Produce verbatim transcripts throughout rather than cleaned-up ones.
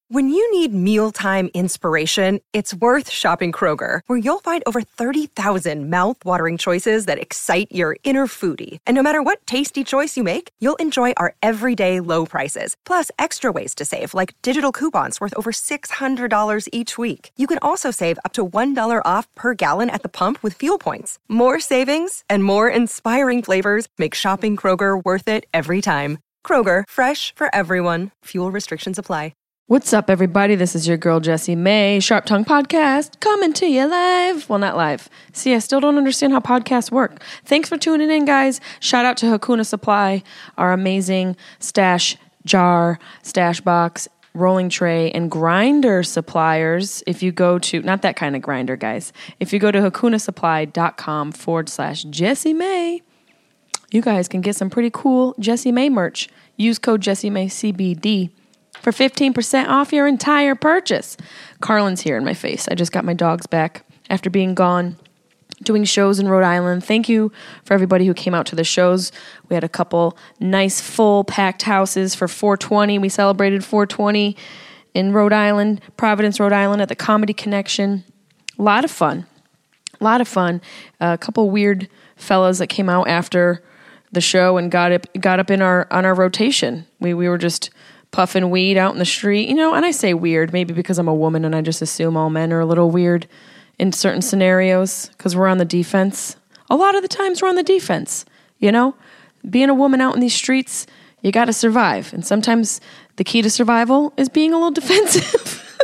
When you need mealtime inspiration, it's worth shopping Kroger, where you'll find over thirty thousand mouth-watering choices that excite your inner foodie. And no matter what tasty choice you make, you'll enjoy our everyday low prices, plus extra ways to save, like digital coupons worth over six hundred dollars each week. You can also save up to one dollar off per gallon at the pump with fuel points. More savings and more inspiring flavors make shopping Kroger worth it every time. Kroger, fresh for everyone. Fuel restrictions apply. What's up, everybody? This is your girl, Jessie May, Sharp Tongue Podcast, coming to you live. Well, not live. See, I still don't understand how podcasts work. Thanks for tuning in, guys. Shout out to Hakuna Supply, our amazing stash jar, stash box, rolling tray, and grinder suppliers. If you go to, not that kind of grinder, guys. If you go to hakunasupply.com forward slash Jessie May, you guys can get some pretty cool Jessie May merch. Use code Jessie May C B D for fifteen percent off your entire purchase. Carlin's here in my face. I just got my dogs back after being gone, doing shows in Rhode Island. Thank you for everybody who came out to the shows. We had a couple nice, full, packed houses for four twenty. We celebrated four twenty in Rhode Island, Providence, Rhode Island, at the Comedy Connection. A lot of fun. A lot of fun. Uh, a couple weird fellas that came out after the show and got up, got up in our on our rotation. We we were just puffing weed out in the street, you know, and I say weird, maybe because I'm a woman and I just assume all men are a little weird in certain scenarios because we're on the defense. A lot of the times we're on the defense, you know? Being a woman out in these streets, you got to survive. And sometimes the key to survival is being a little defensive.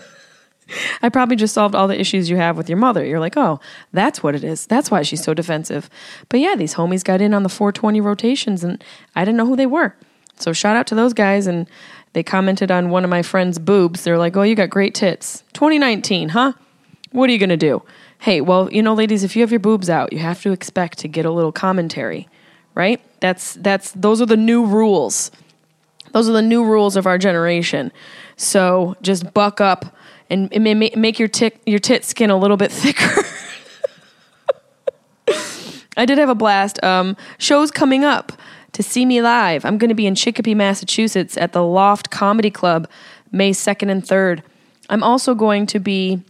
I probably just solved all the issues you have with your mother. You're like, oh, that's what it is. That's why she's so defensive. But yeah, these homies got in on the four twenty rotations and I didn't know who they were. So shout out to those guys, and they commented on one of my friend's boobs. They're like, oh, you got great tits. twenty nineteen, huh? What are you going to do? Hey, well, you know, ladies, if you have your boobs out, you have to expect to get a little commentary, right? That's, that's, those are the new rules. Those are the new rules of our generation. So just buck up and make your tit, your tit skin a little bit thicker. I did have a blast. Um, shows coming up. To see me live, I'm going to be in Chicopee, Massachusetts at the Loft Comedy Club, May second and third. I'm also going to be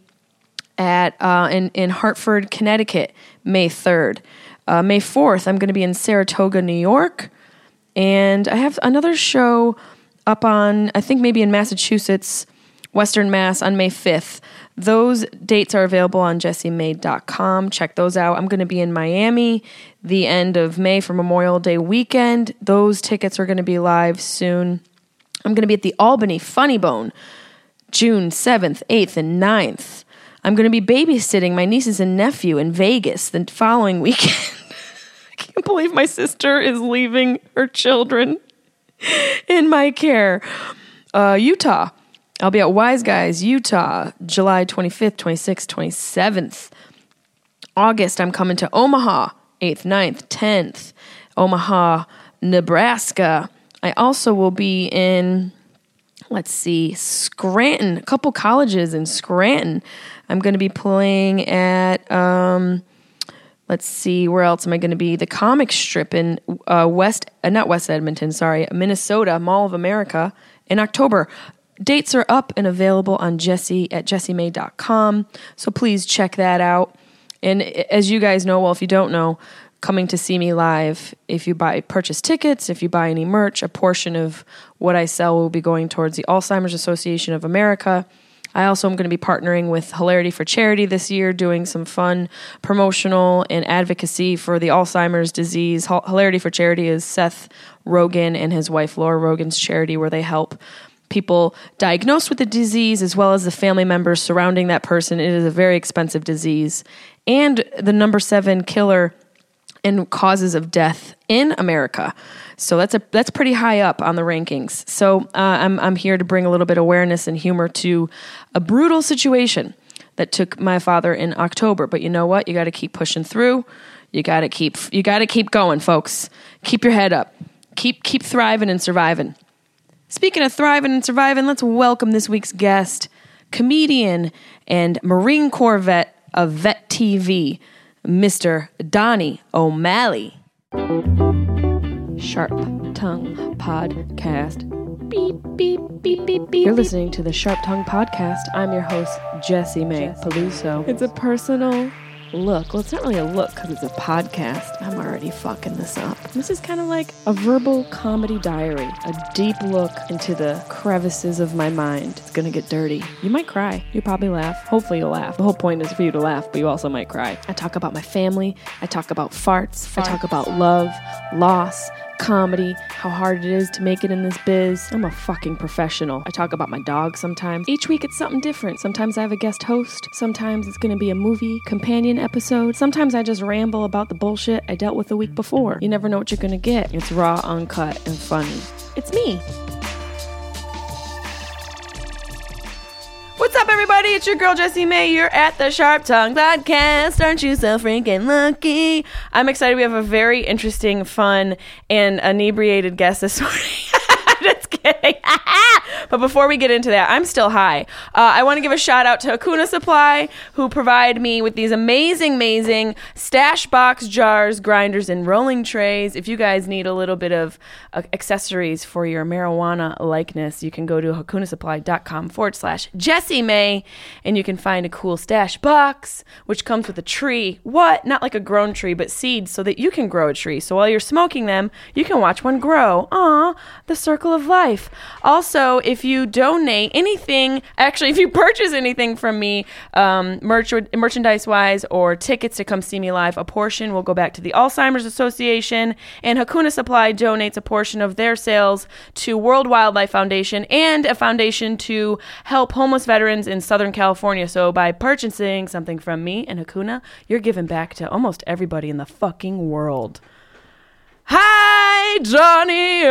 at uh, in, in Hartford, Connecticut, May third. Uh, May fourth, I'm going to be in Saratoga, New York. And I have another show up on, I think maybe in Massachusetts, Western Mass, on May fifth. Those dates are available on jessie may dot com. Check those out. I'm going to be in Miami the end of May for Memorial Day weekend. Those tickets are going to be live soon. I'm going to be at the Albany Funny Bone June seventh, eighth, and ninth. I'm going to be babysitting my nieces and nephew in Vegas the following weekend. I can't believe my sister is leaving her children in my care. Uh, Utah. I'll be at Wise Guys, Utah, July twenty-fifth, twenty-sixth, twenty-seventh. August, I'm coming to Omaha, eighth, ninth, tenth. Omaha, Nebraska. I also will be in, let's see, Scranton, a couple colleges in Scranton. I'm going to be playing at, um, let's see, where else am I going to be? The Comic Strip in uh, West, uh, not West Edmonton, sorry, Minnesota, Mall of America in October. Dates are up and available on Jessie at jessie may dot com, so please check that out. And as you guys know, well, if you don't know, coming to see me live, if you buy purchase tickets, if you buy any merch, a portion of what I sell will be going towards the Alzheimer's Association of America. I also am going to be partnering with Hilarity for Charity this year, doing some fun promotional and advocacy for the Alzheimer's disease. Hilarity for Charity is Seth Rogen and his wife Laura Rogen's charity, where they help people diagnosed with the disease as well as the family members surrounding that person. It is a very expensive disease and the number seven killer and causes of death in America. So that's a that's pretty high up on the rankings. So uh, I'm I'm here to bring a little bit of awareness and humor to a brutal situation that took my father in October. But you know what? You got to keep pushing through. You got to keep you got to keep going, folks. Keep your head up. Keep keep thriving and surviving. Speaking of thriving and surviving, let's welcome this week's guest, comedian and Marine Corps vet of Vet T V, Mister Donnie O'Malley. Sharp Tongue Podcast. Beep, beep, beep, beep, beep. You're listening to the Sharp Tongue Podcast. I'm your host, Jessie May Peluso. It's a personal look. Well, it's not really a look because it's a podcast. I'm already fucking this up. This is kind of like a verbal comedy diary, a deep look into the crevices of my mind. It's gonna get dirty. You might cry. You'll probably laugh. Hopefully you'll laugh. The whole point is for you to laugh, but you also might cry. I talk about my family. I talk about farts. farts. I talk about love, loss, comedy, how hard it is to make it in this biz. I'm a fucking professional. I talk about my dog sometimes. Each week it's something different. Sometimes I have a guest host. Sometimes it's gonna be a movie companion episode. Sometimes I just ramble about the bullshit I dealt with the week before. You never know what you're gonna get. It's raw, uncut, and funny. It's me. What's up, everybody? It's your girl, Jessie May. You're at the Sharp Tongue Podcast. Aren't you so freaking lucky? I'm excited. We have a very interesting, fun, and inebriated guest this morning. Just kidding. But before we get into that, I'm still high. Uh, I want to give a shout out to Hakuna Supply, who provide me with these amazing, amazing stash box jars, grinders, and rolling trays. If you guys need a little bit of uh, accessories for your marijuana likeness, you can go to hakunasupply.com forward slash Jessie May, and you can find a cool stash box, which comes with a tree. What? Not like a grown tree, but seeds so that you can grow a tree. So while you're smoking them, you can watch one grow. Aw, the circle of life. Also, if you donate anything, actually, if you purchase anything from me, um, merch, merchandise-wise or tickets to come see me live, a portion will go back to the Alzheimer's Association, and Hakuna Supply donates a portion of their sales to World Wildlife Foundation and a foundation to help homeless veterans in Southern California. So by purchasing something from me and Hakuna, you're giving back to almost everybody in the fucking world. Hi, Johnny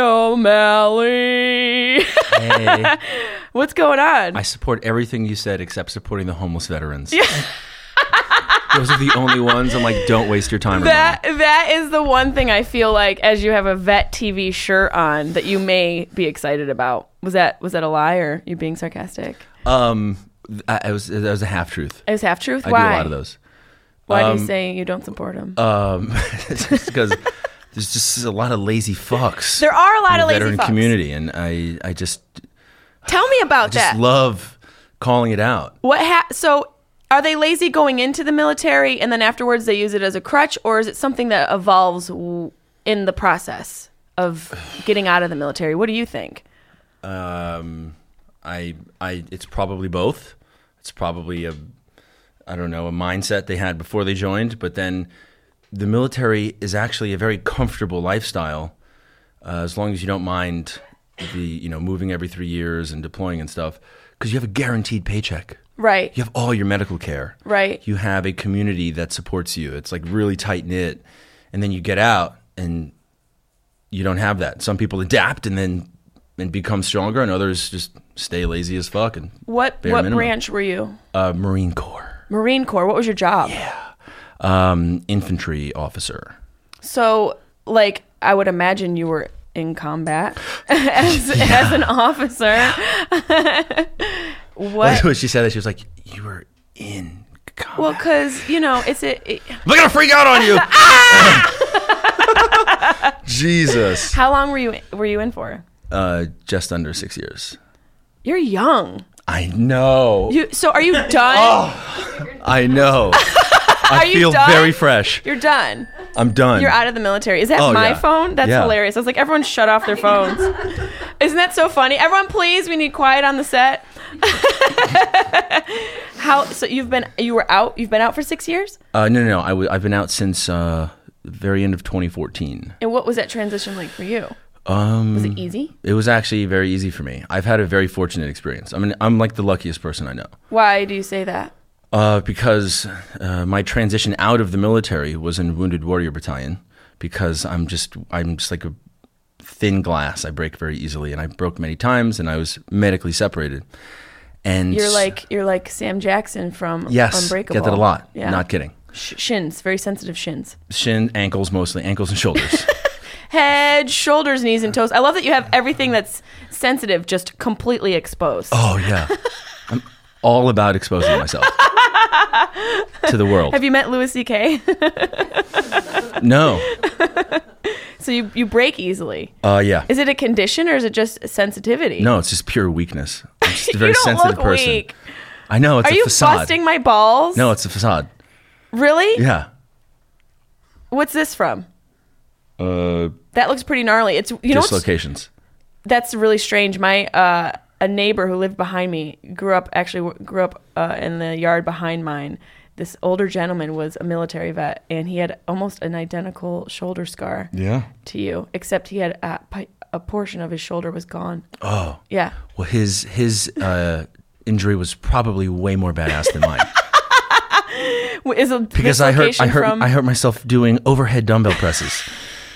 O'Malley. Hey. What's going on? I support everything you said except supporting the homeless veterans. Yeah. Those are the only ones. I'm like, don't waste your time. That That is the one thing I feel like, as you have a Vet T V shirt on, that you may be excited about. Was that was that a lie, or you being sarcastic? Um, I, I was that was a half truth. It was half truth. I Why? do a lot of those. Why um, do you say you don't support them? Um, just because there's just a lot of lazy fucks. There are a lot in of the lazy veteran fucks. community, and I I just tell me about I just that. love calling it out. What ha- so are they lazy going into the military and then afterwards they use it as a crutch, or is it something that evolves w- in the process of getting out of the military? What do you think? Um, I I it's probably both. It's probably a I don't know a mindset they had before they joined, but then the military is actually a very comfortable lifestyle uh, as long as you don't mind the you know moving every three years and deploying and stuff, because you have a guaranteed paycheck. Right. You have all your medical care. Right. You have a community that supports you. It's like really tight knit, and then you get out and you don't have that. Some people adapt and then and become stronger, and others just stay lazy as fuck. And what bare what minimum. branch were you? Uh, Marine Corps. Marine Corps. What was your job? Yeah. Um, infantry officer. So, like, I would imagine you were in combat as yeah. as an officer. What? When she said that, she was like, "You were in combat." Well, because you know, it's a. It, I'm gonna freak out on you. Jesus. How long were you were you in for? Uh, just under six years. You're young. I know. You so are you done? Oh, I know. I are you feel done? very fresh. You're done. I'm done. You're out of the military. Is that Oh, my yeah. phone? That's Yeah. hilarious. I was like, everyone shut off their phones. Isn't that so funny? Everyone, please, we need quiet on the set. How? So you've been you were out. You've been out for six years. Uh, no, no, no. I w- I've been out since uh, the very end of twenty fourteen. And what was that transition like for you? Um, Was it easy? It was actually very easy for me. I've had a very fortunate experience. I mean, I'm like the luckiest person I know. Why do you say that? Uh, because uh, my transition out of the military was in Wounded Warrior Battalion. Because I'm just I'm just like a thin glass. I break very easily, and I broke many times, and I was medically separated. And You're like you're like Sam Jackson from yes, Unbreakable. get that a lot. Yeah. Not kidding. Sh- shins, very sensitive shins. Shin, ankles mostly, ankles and shoulders. Head, shoulders, knees, and toes. I love that you have everything that's sensitive just completely exposed. Oh yeah, I'm all about exposing myself to the world. Have you met Louis C K? No. So you, you break easily. Uh, yeah. Is it a condition or is it just sensitivity? No, it's just pure weakness. I'm just a very you don't sensitive look person. Weak. I know, it's Are a you facade. busting my balls? No, it's a facade. Really? Yeah. What's this from? Uh, That looks pretty gnarly. It's you know what's- dislocations. That's really strange. My uh, a neighbor who lived behind me grew up actually w- grew up uh, in the yard behind mine. This older gentleman was a military vet, and he had almost an identical shoulder scar Yeah. to you, except he had a, pi- a portion of his shoulder was gone. Oh. Yeah. Well, his his uh, injury was probably way more badass than mine. Is a Because I hurt I hurt from... I hurt myself doing overhead dumbbell presses.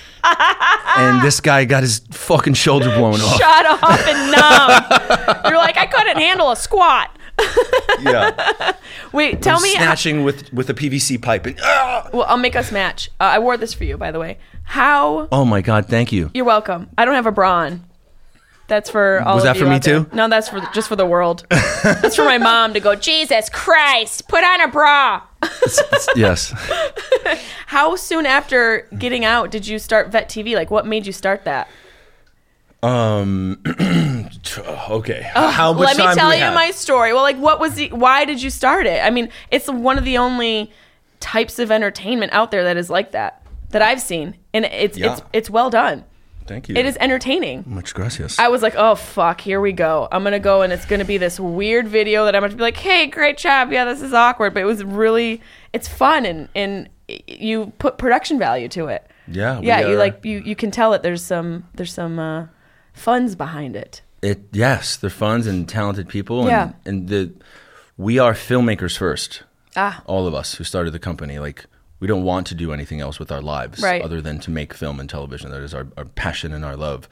And this guy got his fucking shoulder blown off. shut off and numb. You're like, I couldn't handle a squat. Yeah. Wait, tell me. Snatching with with a P V C pipe. And, ah! Well, I'll make us match. Uh, I wore this for you, by the way. How? Oh my God! Thank you. You're welcome. I don't have a bra on. That's for all Was of that you for me out there. too? No, that's for just for the world. That's for my mom to go, Jesus Christ, put on a bra. It's- it's- yes. How soon after getting out did you start Vet T V? Like, what made you start that? Um. Okay. How much Let me time do tell we you have? my story. Well, like, what was the? Why did you start it? I mean, it's one of the only types of entertainment out there that is like that that I've seen, and it's Yeah. it's it's well done. Thank you. It is entertaining. Much gracias. I was like, oh, fuck, here we go. I'm going to go and it's going to be this weird video that I'm going to be like, hey, great job. Yeah, this is awkward. But it was really, it's fun and, and you put production value to it. Yeah. we Yeah, you are- like, you, you can tell that there's some, there's some uh, funds behind it. It. Yes, they're fun and talented people. And, Yeah. And the we are filmmakers first. Ah. All of us who started the company, like. We don't want to do anything else with our lives Right. other than to make film and television. That is our, our passion and our love.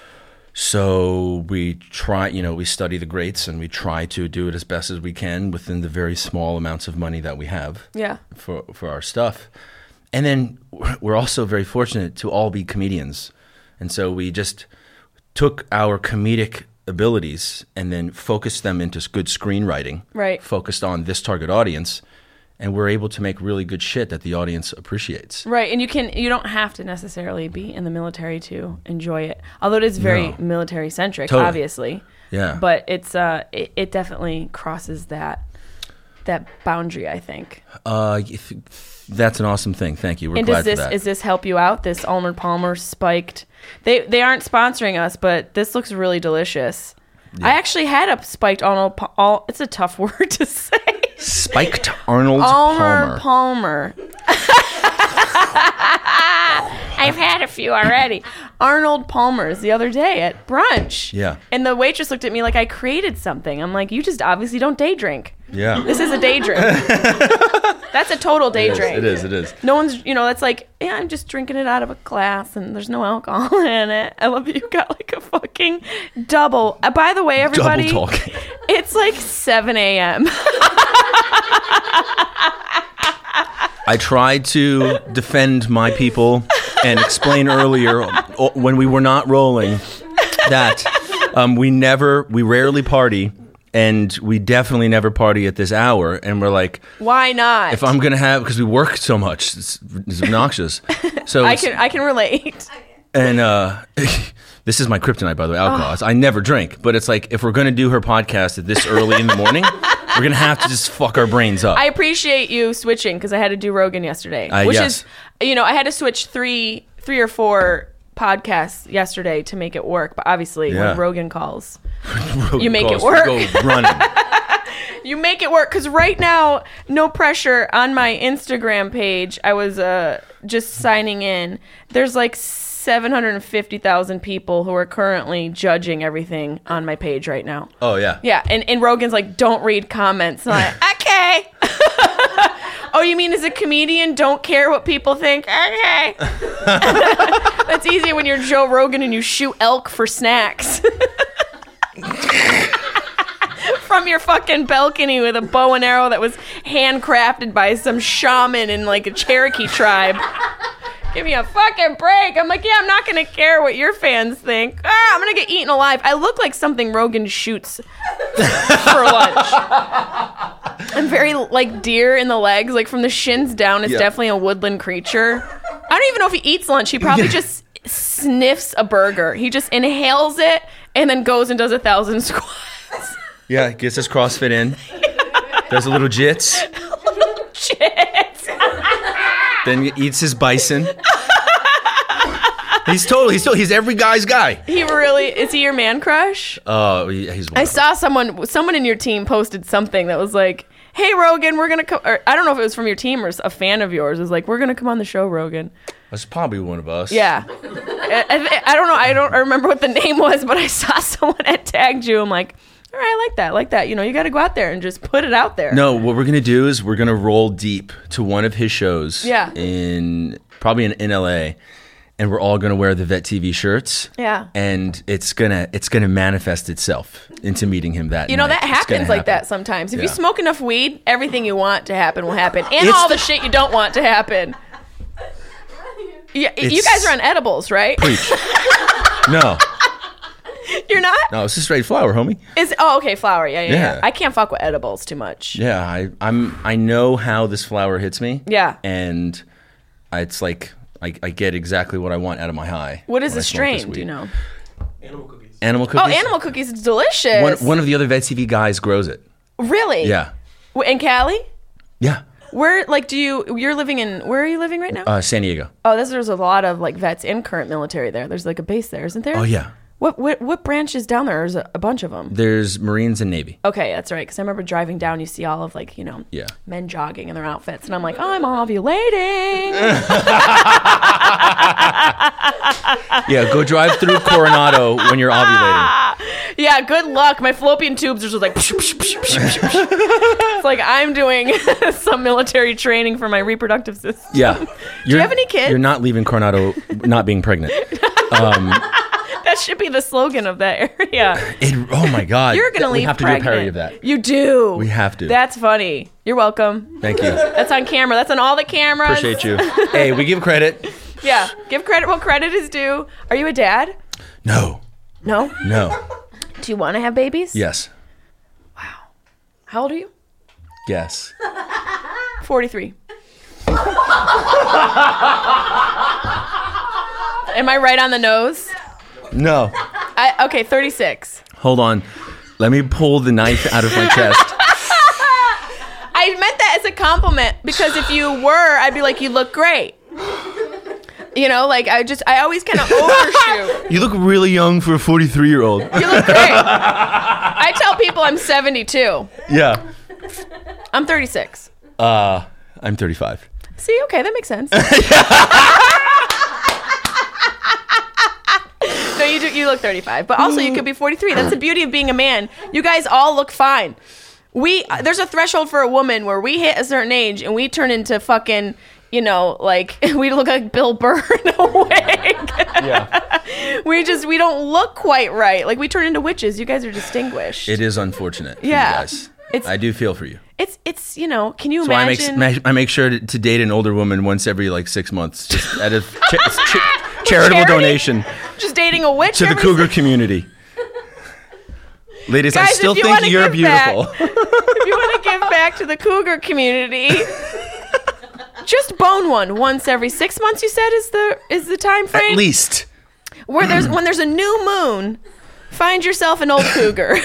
So we try, you know, we study the greats and we try to do it as best as we can within the very small amounts of money that we have Yeah. for, for our stuff. And then we're also very fortunate to all be comedians. And so we just took our comedic abilities and then focused them into good screenwriting, Right. focused on this target audience. And we're able to make really good shit that the audience appreciates. Right. And you can, you don't have to necessarily be in the military to enjoy it. Although it is very No. military centric, Totally. obviously. Yeah. But it's, uh, it, it definitely crosses that, that boundary, I think. Uh, if, that's an awesome thing. Thank you. We're And glad does this for that. does this help you out? This Arnold Palmer spiked. They they aren't sponsoring us, but this looks really delicious. I actually had a spiked Arnold. Pa- all it's a tough word to say. Spiked Arnold Arnold Palmer. Palmer. I've had a few already. Arnold Palmer's the other day at brunch. Yeah. And the waitress looked at me like I created something. I'm like, you just obviously don't day drink. Yeah. This is a day drink. That's a total day It is, drink. it is. It is. No one's, you know, that's like, yeah, I'm just drinking it out of a glass and there's no alcohol in it. I love that you got like a fucking double. Uh, by the way, everybody, Double talking. it's like seven a.m. I tried to defend my people and explain earlier o- when we were not rolling that um, we never, we rarely party. And we definitely never party at this hour. And we're like, Why not? if I'm going to have, because we work so much, it's, it's obnoxious. So I it's- can I can relate. And uh, this is my kryptonite, by the way, alcohol. I never drink. But it's like, if we're going to do her podcast at this early in the morning, we're going to have to just fuck our brains up. I appreciate you switching because I had to do Rogan yesterday, Uh, which yes. is, you know, I had to switch three three or four podcasts yesterday to make it work. But obviously, Yeah. when Rogan calls, Rogan you make it calls, we work. Go running. you make it work. Because right now, no pressure on my Instagram page. I was uh, just signing in. There's like seven hundred fifty thousand people who are currently judging everything on my page right now. Oh, yeah. Yeah, and, and Rogan's like, don't read comments. And I'm like, okay. Oh, you mean as a comedian, don't care what people think? Okay. That's easier when you're Joe Rogan and you shoot elk for snacks. From your fucking balcony with a bow and arrow that was handcrafted by some shaman in like a Cherokee tribe. Give me a fucking break. I'm like, yeah, I'm not going to care what your fans think. Ah, I'm going to get eaten alive. I look like something Rogan shoots for lunch. I'm very like deer in the legs. Like from the shins down, it's Yeah. definitely a woodland creature. I don't even know if he eats lunch. He probably just sniffs a burger. He just inhales it and then goes and does a thousand squats. Yeah, gets his CrossFit in. Does a little jits. Shit. Then eats his bison. He's totally, he's totally, he's every guy's guy. He really, is he your man crush? Oh, he, he's one I of saw someone, someone in your team posted something that was like, hey, Rogan, we're going to come, or I don't know if it was from your team or a fan of yours. It was like, we're going to come on the show, Rogan. That's probably one of us. Yeah. I, I, I don't know. I don't remember what the name was, but I saw someone had tagged you. I'm like, all right, I like that. I like that. You know, you got to go out there and just put it out there. No, what we're going to do is we're going to roll deep to one of his shows. Yeah. In, probably in, in L A. And we're all going to wear the Vet T V shirts. Yeah. And it's going to it's gonna manifest itself into meeting him that You know, night. that It's gonna happens like happen. that sometimes. If you Yeah. smoke enough weed, everything you want to happen will happen. And It's all the the- shit you don't want to happen. Yeah, you It's- guys are on edibles, right? Preach. No. You're not? No, it's just straight flour, homie. Is oh okay, flour. Yeah, yeah, yeah, Yeah. I can't fuck with edibles too much. Yeah, I, I'm. I know how this flour hits me. Yeah. And I, it's like I, I get exactly what I want out of my high. What is when the I smoke this strain? Do you weed. know? Animal cookies. Oh, animal cookies. It's delicious. One, one of the other Vet T V guys grows it. Really? Yeah. W- In Cali? Yeah. Where like do you? You're living in? Where are you living right now? Uh, San Diego. oh, there's, there's a lot of like vets and current military there. There's like a base there, isn't there? Oh yeah. What what what branch is down there? There's a, a bunch of them. There's Marines and Navy. Okay, that's right. Because I remember driving down, you see all of like you know, Yeah. men jogging in their outfits, and I'm like, oh, I'm ovulating. Yeah. Go drive through Coronado when you're ovulating. Yeah, good luck. My fallopian tubes are just like. It's like I'm doing some military training for my reproductive system. Yeah. Do you have any kids? You're not leaving Coronado not being pregnant. That should be the slogan of that area. It, oh my God. You're gonna we leave have to pregnant. do a parody of that. You do. We have to. That's funny. You're welcome. Thank you. That's on camera. That's on all the cameras. Appreciate you. Hey, we give credit. Yeah. Give credit where credit is due. Are you a dad? No. No. No. Do you want to have babies? Yes. How old are you? Yes. forty-three. Am I right on the nose? No. I, okay, thirty-six. Hold on. Let me pull the knife out of my chest. I meant that as a compliment because if you were, I'd be like, you look great. You know, like I just, I always kind of overshoot. You look really young for a forty-three-year-old. You look great. I tell people I'm seventy-two. Yeah. I'm thirty-six. Uh, I'm thirty-five. See, okay, that makes sense. No, you do. You look thirty-five, but also you could be forty-three. That's the beauty of being a man. You guys all look fine. We there's a threshold for a woman where we hit a certain age and we turn into fucking, you know, like we look like Bill Burr in a wig. Yeah. We just we don't look quite right. Like we turn into witches. You guys are distinguished. It is unfortunate. For Yeah. You guys. It's- I do feel for you. It's it's you know. Can you So I make, imagine? ma- I make sure to, to date an older woman once every like six months, just at a cha- cha- charitable Charity? donation just dating a witch to the every cougar community. Ladies, I Guys, still if you think wanna you're give beautiful. back- if you want to give back to the cougar community, just bone one once every six months. You said is the is the time frame At least. where there's when there's a new moon. Find yourself an old cougar.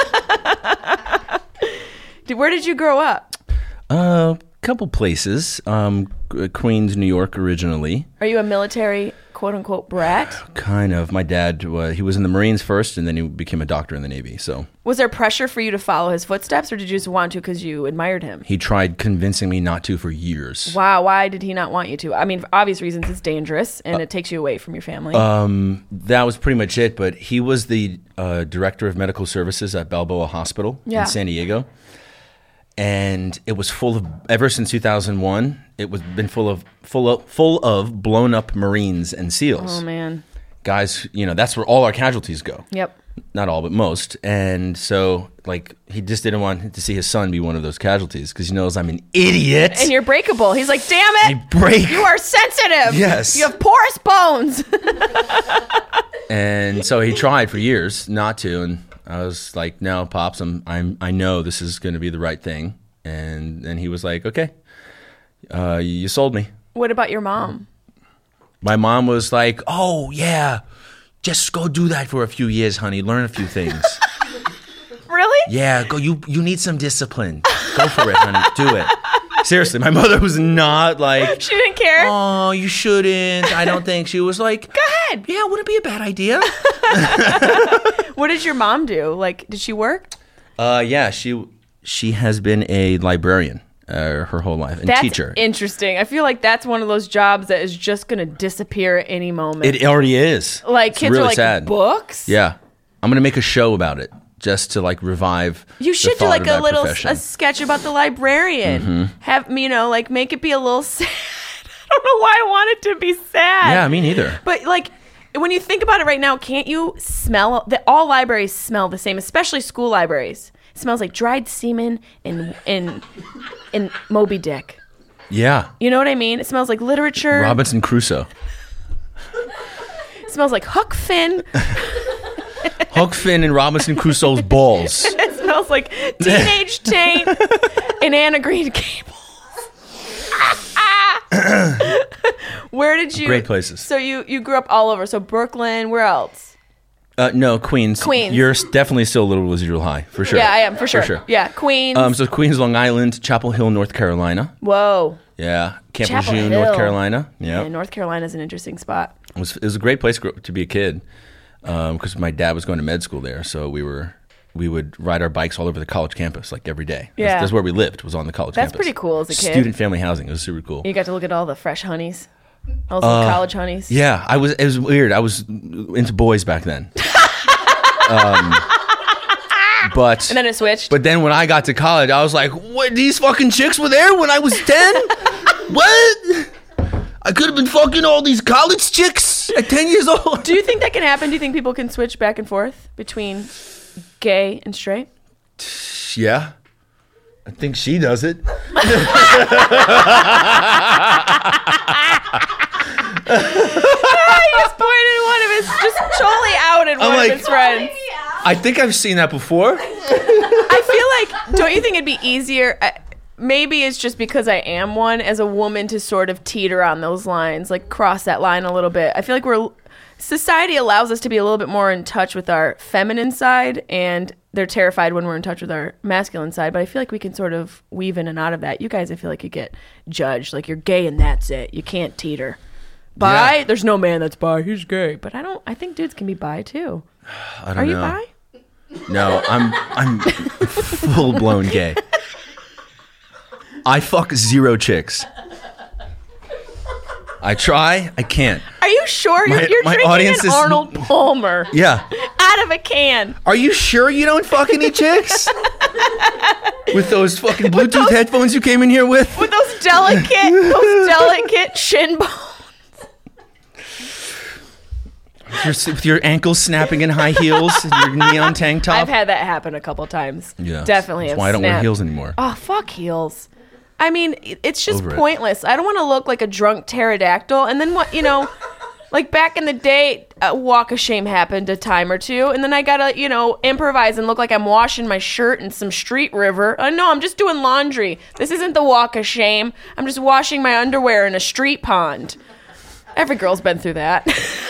Dude, where did you grow up? A uh, couple places. Um, Queens, New York, originally. Are you a military quote unquote brat? Kind of. My dad, uh, he was in the Marines first, and then he became a doctor in the Navy. So Was there pressure for you to follow his footsteps, or did you just want to because you admired him? he tried convincing me not to for years. Wow, why did he not want you to? I mean, for obvious reasons, it's dangerous and it takes you away from your family. Um, that was pretty much it. But he was the uh, director of medical services at Balboa Hospital Yeah. in San Diego, and it was full of ever since two thousand one. It was been full of full of full of blown up Marines and SEALs. Oh man. Guys, you know that's where all our casualties go. Yep. Not all, but most. And so, like, he just didn't want to see his son be one of those casualties because he knows I'm an idiot. And you're breakable. He's like, damn it. I break. You are sensitive. Yes. You have porous bones. And so he tried for years not to, and I was like, "No, pops, I'm, I'm, I know this is going to be the right thing." And then he was like, "Okay, uh, you sold me." What about your mom? My mom was like, "Oh yeah, just go do that for a few years, honey. Learn a few things." Really? Yeah, go. You you need some discipline. Go for it, honey. Do it. Seriously, my mother was not like, She didn't care? "Oh, you shouldn't." I don't think she was like, Go ahead. "Yeah, wouldn't be a bad idea." What did your mom do? Like, did she work? Uh, yeah, she she has been a librarian uh, her whole life and That's teacher. interesting. I feel like that's one of those jobs that is just going to disappear at any moment. It already is. like, It's kids really are like, sad. books? Yeah, I'm gonna make a show about it just to like revive. You the should do thought like of a that little profession. a sketch about the librarian. Mm-hmm. Have, you know, like make it be a little sad. I don't know why I want it to be sad. Yeah, me neither. But like, when you think about it right now, can't you smell that all libraries smell the same, especially school libraries? It smells like dried semen and and and Moby Dick. Yeah, You know what I mean? It smells like literature. Robinson Crusoe, It smells like Huck Finn. Huck Finn, and Robinson Crusoe's balls. It smells like Teenage Taint and Anna Green Gables. Where did you? Great places. So you you grew up all over. So Brooklyn. Where else? Uh, no, Queens. Queens. You're s- definitely still a little residual high for sure. Yeah, I am for sure. For sure. Yeah, Queens. Um, so Queens, Long Island, Chapel Hill, North Carolina. Whoa. Yeah, Camp Chapel Lejeune, Hill. North Carolina. Yeah, Yeah, North Carolina's an interesting spot. it was it was a great place gro- to be a kid because my dad was going to med school there, so we were we would ride our bikes all over the college campus like every day. Yeah. that's, that's where we lived. Was on the college That's campus. pretty cool as a kid. Student family housing. It was super cool. You got to look at all the fresh honeys, all those college honeys. Uh, Yeah, I was. It was weird. I was into boys back then. um, but And then it switched. But then when I got to college, I was like, "What? These fucking chicks were there when I was ten? What? I could have been fucking all these college chicks at ten years old." Do you think that can happen? Do you think people can switch back and forth between gay and straight? Yeah, I think she does it. He just pointed at one of his, just totally outed one like- of his friends. I think I've seen that before. I feel like, don't you think it'd be easier? uh, Maybe it's just because I am one as a woman to sort of teeter on those lines, like cross that line a little bit. I feel like we're society allows us to be a little bit more in touch with our feminine side, and they're terrified when we're in touch with our masculine side. But I feel like we can sort of weave in and out of that. You guys, I feel like you get judged, like you're gay and that's it. You can't teeter. Bi? Yeah. There's no man that's bi. He's gay. But I don't. I think dudes can be bi too. I don't Are you know. bi? No, I'm I'm full blown gay. I fuck zero chicks. I try, I can't. Are you sure My- you're, you're my drinking audience an is- Arnold Palmer Yeah. out of a can? Are you sure you don't fuck any chicks? With those fucking Bluetooth headphones you came in here with? With those delicate, those delicate shin bones. Your, with your ankles snapping in high heels and your neon tank top? I've had that happen a couple times. Yeah. Definitely. That's have why I don't wear snapped. heels anymore. Oh, fuck heels. I mean, it- it's just Over it. pointless. I don't want to look like a drunk pterodactyl. And then what, you know, like back in the day, a walk of shame happened a time or two. And then I got to, you know, improvise and look like I'm washing my shirt in some street river. Uh, no, I'm just doing laundry. This isn't the walk of shame. I'm just washing my underwear in a street pond. Every girl's been through that.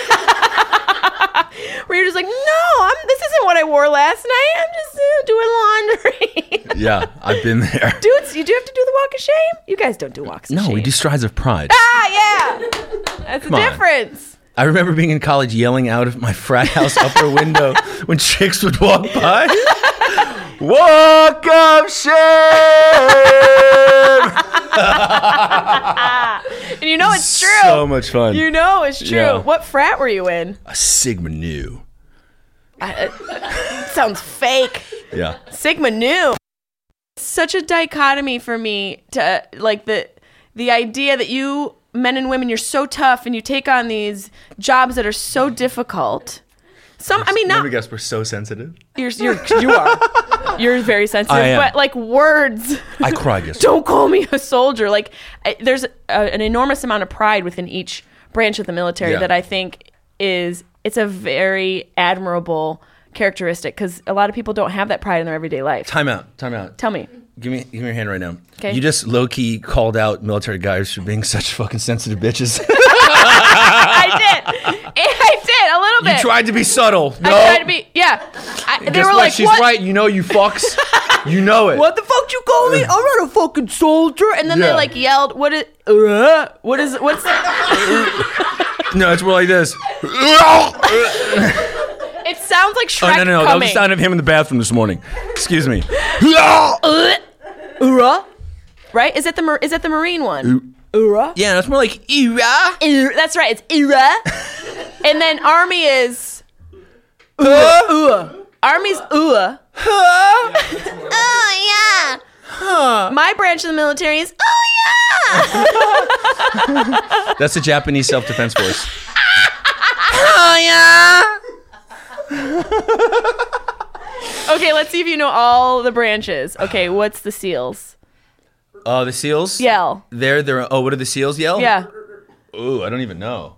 Where you're just like, no, I'm, this isn't what I wore last night. I'm just uh, doing laundry. Yeah, I've been there. Dudes, you do have to do the walk of shame? You guys don't do walks of No, shame. we do strides of pride. Ah, yeah. That's the on. difference. I remember being in college yelling out of my frat house upper window when chicks would walk by. Walk of shame! And you know it's true. So much fun. You know it's true. Yeah. What frat were you in? A Sigma Nu. I, it sounds fake. Yeah. Sigma Nu. It's such a dichotomy for me to like the the idea that you men and women, you're so tough and you take on these jobs that are so difficult. Some, I mean, Let not me guess, we're so sensitive. you're, you're you are you're very sensitive, I am. but like words. I cry just. Don't call me a soldier. Like I, there's a, an enormous amount of pride within each branch of the military Yeah. that I think is it's a very admirable characteristic because a lot of people don't have that pride in their everyday life. Time out. Time out. Tell me. Give me, give me your hand right now. 'Kay. You just low key called out military guys for being such fucking sensitive bitches. I did. I did a little bit. You tried to be subtle. No. I tried to be. Yeah. I, they Guess were what? like, She's what? right. You know, you fucks. You know it. What the fuck you call me? I'm not a fucking soldier. And then they Yeah. like yelled, what is, uh, what is, what's No, it's more like this. It sounds like Shrek Oh, no, no, no. That was coming. the sound of him in the bathroom this morning. Excuse me. Uh, Ura? Right? Is it the mar- is it the Marine one? Ura? Yeah, that's more like Ira. Ir- That's right. It's Ira. And then Army is Ua. Ua. Army's Ua. Oh yeah. My branch of the military is oh yeah. That's the Japanese self-defense force. Oh yeah. Okay, let's see if you know all the branches. Okay, what's the SEALs? Oh, the SEALs? Yell. They're, they're, oh, what do the SEALs yell? Yeah. Ooh, I don't even know.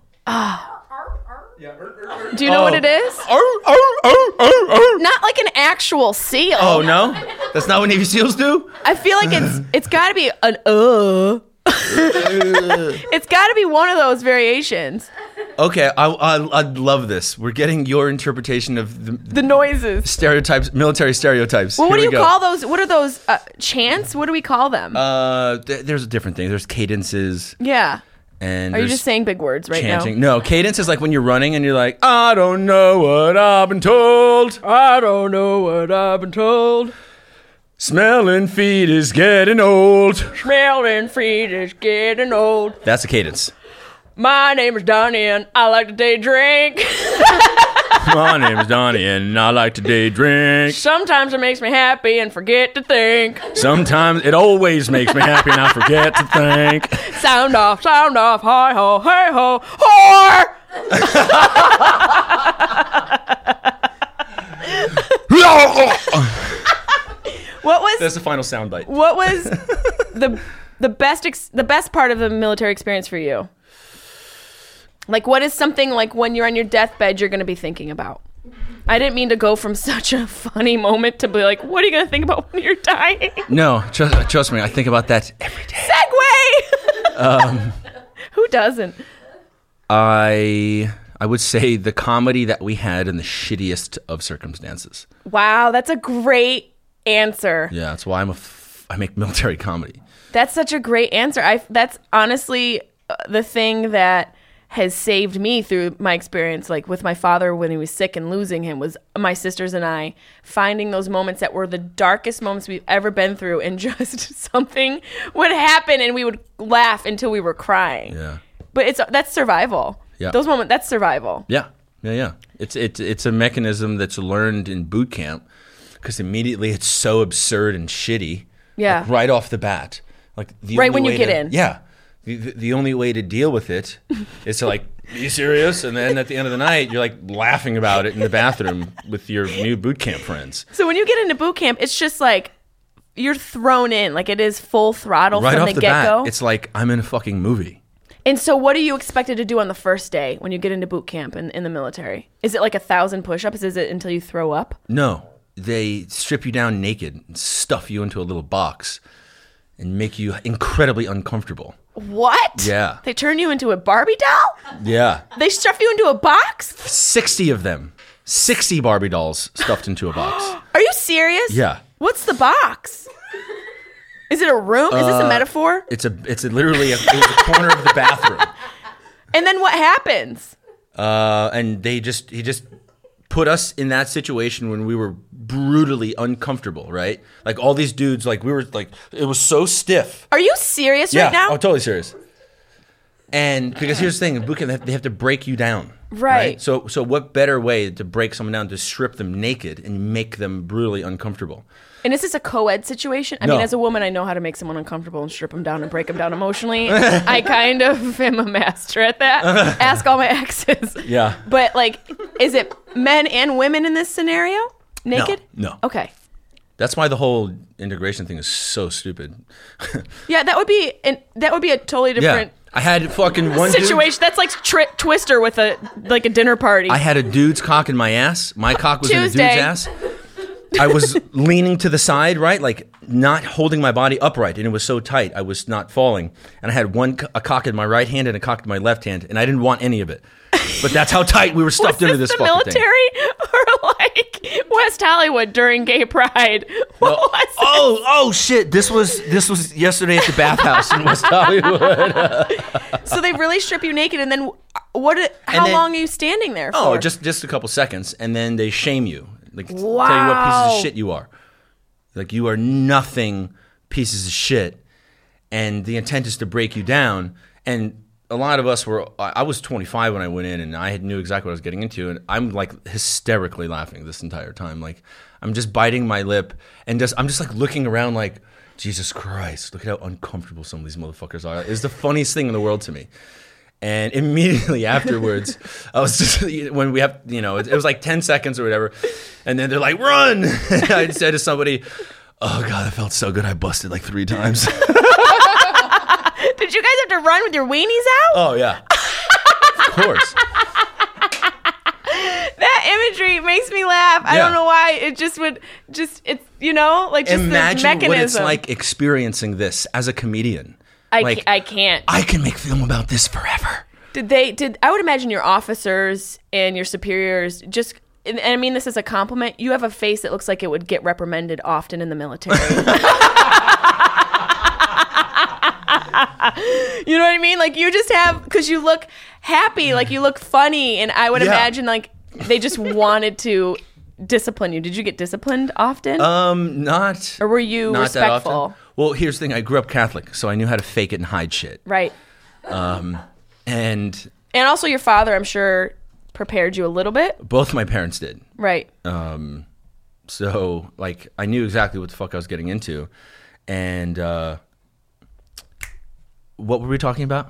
Do you know Oh. what it is? Oh, oh, oh, oh, oh. Not like an actual seal. Oh, no? That's not what Navy SEAls do? I feel like it's it's got to be an uh. It's got to be one of those variations. Okay, I, I, I love this. We're getting your interpretation of the The noises. stereotypes, military stereotypes. Well, what Here do we you go. call those? What are those uh, chants? What do we call them? Uh, th- there's a different thing. There's cadences yeah. and Are you there's just saying big words right chanting. now? No, cadence is like when you're running and you're like, I don't know what I've been told. I don't know what I've been told. Smelling feet is getting old. Smelling feet is getting old. That's a cadence. My name is Donnie and I like to day drink. My name is Donnie and I like to day drink. Sometimes it makes me happy and forget to think. Sometimes it always makes me happy and I forget to think. Sound off, sound off, hi ho, hey ho, whore! What was That's the final soundbite. what was the the best ex- the best part of the military experience for you? Like, what is something like when you're on your deathbed you're going to be thinking about? I didn't mean to go from such a funny moment to be like, what are you going to think about when you're dying? No, trust, trust me, I think about that every day. Segway! Um, Who doesn't? I I would say the comedy that we had in the shittiest of circumstances. Wow, that's a great answer. Yeah, that's why I'm a f- I make military comedy. That's such a great answer. I that's honestly uh, the thing that has saved me through my experience, like with my father when he was sick and losing him, was my sisters and I finding those moments that were the darkest moments we've ever been through, and just something would happen and we would laugh until we were crying. Yeah. But it's that's survival. Yeah. Those moments, that's survival. Yeah, yeah, yeah. It's it's it's a mechanism that's learned in boot camp because immediately it's so absurd and shitty. Yeah. Like right off the bat, like the Right only when you way get to- in. Yeah, the, the the only way to deal with it is to like be serious, and then at the end of the night, you're like laughing about it in the bathroom with your new boot camp friends. So when you get into boot camp, it's just like you're thrown in, like it is full throttle Right from off the the get-go. bat, it's like I'm in a fucking movie. And so what are you expected to do on the first day when you get into boot camp in, in the military? Is it like a thousand push-ups? Is it until you throw up? No, they strip you down naked and stuff you into a little box and make you incredibly uncomfortable. What? Yeah. They turn you into a Barbie doll? Yeah. They stuff you into a box? sixty of them. sixty Barbie dolls stuffed into a box. Are you serious? Yeah. What's the box? Is it a room? Is this a metaphor? It's a it's a literally a, it was a corner of the bathroom. And then what happens? Uh, and they just he just put us in that situation when we were brutally uncomfortable, right? Like all these dudes, like we were like it was so stiff. Are you serious Yeah, right now? oh, totally serious. And because here's the thing, in boot camp, they have, they have to break you down. Right. So, so what better way to break someone down to strip them naked and make them brutally uncomfortable? And is this a co-ed situation? I No. mean, as a woman, I know how to make someone uncomfortable and strip them down and break them down emotionally. I kind of am a master at that. Ask all my exes. Yeah. But, like, is it men and women in this scenario? Naked? no. Okay. That's why the whole integration thing is so stupid. Yeah, that would be an, that would be a totally different Yeah. I had fucking one dude- situation. That's like tri- Twister with a like a dinner party. I had a dude's cock in my ass. My cock was Tuesday. in a dude's ass. I was leaning to the side, right? Like not holding my body upright, and it was so tight. I was not falling. And I had one co- a cock in my right hand and a cock in my left hand, and I didn't want any of it. But that's how tight we were stuffed Was into this this the fucking thing. military or like West Hollywood during Gay Pride? What No. was it? Oh, oh shit! This was this was yesterday at the bathhouse in West Hollywood. So they really strip you naked, and then what? How then- long are you standing there for? Oh, just just a couple seconds, and then they shame you, like tell you what Wow. pieces of shit you are. Like you are nothing, pieces of shit, and the intent is to break you down. And a lot of us were. I I was twenty-five when I went in, and I knew exactly what I was getting into, and I'm like hysterically laughing this entire time. Like I'm just biting my lip, and just I'm just like looking around, like Jesus Christ, look at how uncomfortable some of these motherfuckers are. It's the funniest thing in the world to me. And immediately afterwards, I was just, when we have, you know, it, it was like ten seconds or whatever. And then they're like, run. And I said to somebody, oh God, that felt so good. I busted like three times. Did you guys have to run with your weenies out? Oh, yeah. Of course. That imagery makes me laugh. I Yeah. don't know why. It just would, just, it's, you know, like just the Imagine mechanism. what it's like experiencing this as a comedian. I, like, ca- I can't. I can make film about this forever. Did they, did, I would imagine your officers and your superiors just, and I mean this as a compliment, you have a face that looks like it would get reprimanded often in the military. You know what I mean? Like you just have, because you look happy, like you look funny, and I would Yeah. imagine like they just wanted to discipline you. Did you get disciplined often? Um, not. Or were you not that respectful? often. Well, here's the thing. I grew up Catholic, so I knew how to fake it and hide shit. Right. Um, and And also your father, I'm sure, prepared you a little bit. both my parents did. Right. Um, so like I knew exactly what the fuck I was getting into, and uh, what were we talking about?